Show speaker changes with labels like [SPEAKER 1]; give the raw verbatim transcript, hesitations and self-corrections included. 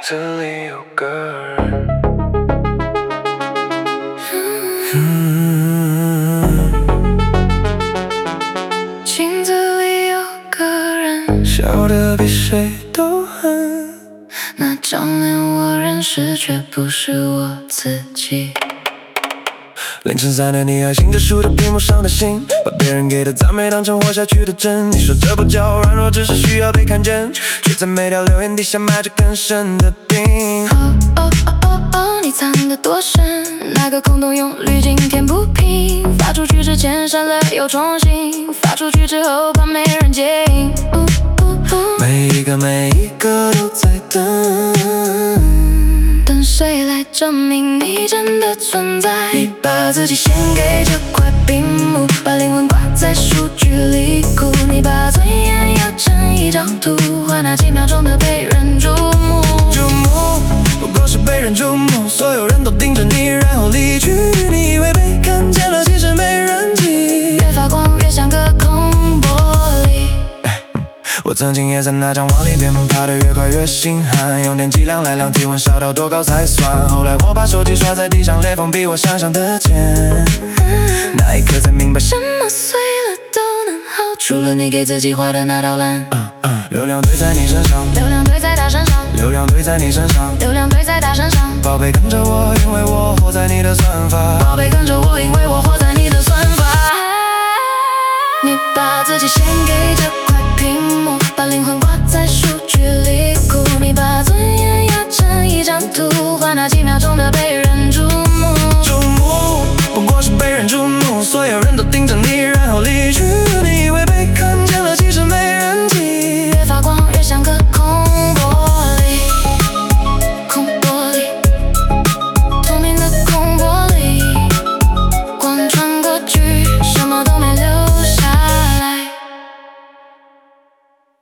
[SPEAKER 1] 子里有个人。
[SPEAKER 2] 嗯，镜子里有个人，
[SPEAKER 1] 笑得比谁都狠。
[SPEAKER 2] 那张脸我认识，却不是我自己。
[SPEAKER 1] 凌晨三点，你还醒着数着屏幕上的星，把别人给的赞美当成活下去的真。你说这不叫软弱，只是需要被看见，却在每条留言底下埋着更深的病。
[SPEAKER 2] 哦哦哦哦哦，你藏得多深？那个空洞用滤镜填不平，发出去之前删了又重新，发出去之后怕没人接应。呜呜呜，
[SPEAKER 1] 每一个每一个都在等，
[SPEAKER 2] 等谁来证明你真的存在？
[SPEAKER 1] 你
[SPEAKER 2] 把自己献给这块屏幕，把灵魂挂在数据里哭。你把尊严压成一张图，换那几秒钟的被人注目。
[SPEAKER 1] 注目，不过是被人注目，所有人都盯着你，然后离去。你以为被看见了，其实没人记。
[SPEAKER 2] 越发光越像个空玻璃。
[SPEAKER 1] 我曾经也在那张网里边爬得越快越心寒，用点剂量来量体温，烧到多高才算。后来我把手机摔在地上，裂缝比我想象的浅，那一刻才明白
[SPEAKER 2] 什么碎了都能好，除了你给自己画的那道蓝。
[SPEAKER 1] 嗯嗯，流量堆在你身上，
[SPEAKER 2] 流量堆在他身上，
[SPEAKER 1] 流量堆在你身上，
[SPEAKER 2] 流量堆在他身上。
[SPEAKER 1] 宝贝跟着我，因为我活在你的算法。
[SPEAKER 2] 宝贝跟着我，因为我活在你的算法。你把自己献给这块屏幕，把灵魂